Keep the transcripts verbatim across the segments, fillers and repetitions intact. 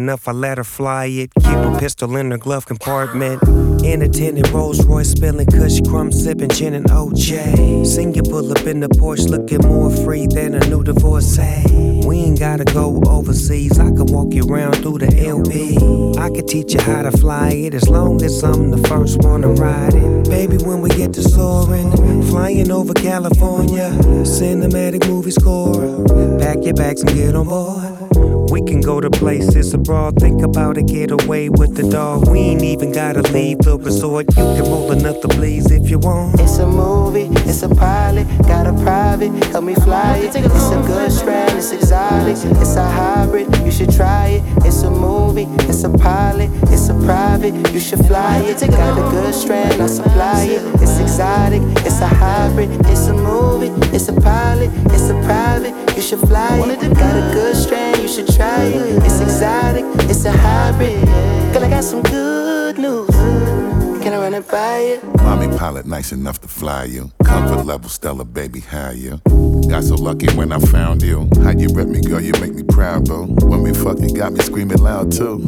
enough, I let her fly it. Keep a pistol in her glove compartment. In a tinted Rolls Royce, spilling kush crumbs, sipping gin and O J. Seen you pull up in the Porsche, looking more free than a new divorcee. We ain't gotta go overseas, I can walk you around through the L P. I can teach you how to fly it as long as I'm the first one to ride it. Baby, when we get to soaring, flying over California, cinematic movie score. Pack your bags and get on board. We can go to places abroad, think about it, get away with the dog. We ain't even gotta leave the resort. You can roll another please if you want. It's a movie, it's a pilot, got a private, help me fly it. It's a good strand, it's exotic, it's a hybrid, you should try it. It's a movie, it's a pilot, it's a private, you should fly it. Got a good strand, I supply it. It's exotic, it's a hybrid, it's a movie, it's a pilot, it's a private, you should fly it. Got a good strand, you should try it. It's exotic, it's a hybrid. Girl, I got some good news. Can I run it by you? Mommy pilot nice enough to fly you. Comfort level stellar, baby, how you? Got so lucky when I found you. How you rep me, girl, you make me proud, bro. When we fucking got me screaming loud, too.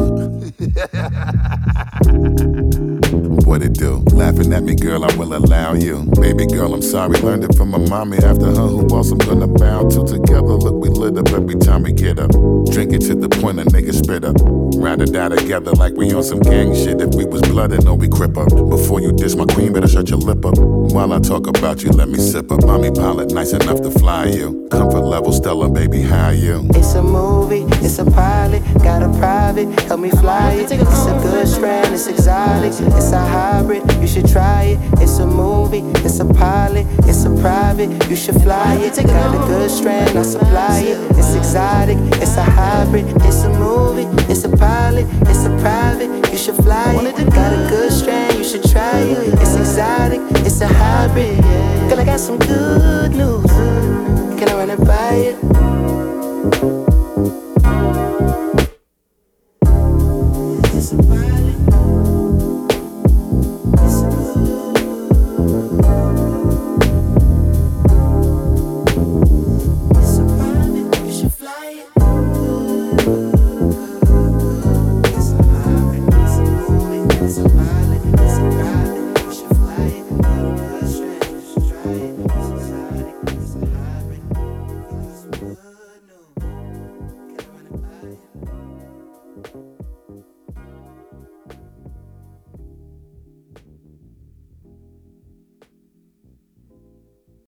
What it do? Laughing at me, girl, I will allow you. Baby girl, I'm sorry, learned it from my mommy. After her, who else I'm gonna bow to? Together, look, we lit up every time we get up. Drink it to the point a nigga spit up. Ride or die together like we on some gang shit. If we was blooded, no, we crip up. Before you diss my queen, better shut your lip up. While I talk about you, let me sip up. Mommy pilot, nice enough to fly you. Comfort level stellar, baby, how you? It's a movie, it's a pilot, got a private, help me fly it. It's a good strand, it's exotic, it's a hybrid, you should try it. It's a movie, it's a pilot, it's a private, you should fly it. Got a good strand, I supply it. It's exotic, it's a hybrid, it's a movie, it's a pilot, it's a private, you should fly it. Got a good strand, you should try it. It's exotic, it's a hybrid. Girl, I got some good news. Can I run it by you? It's a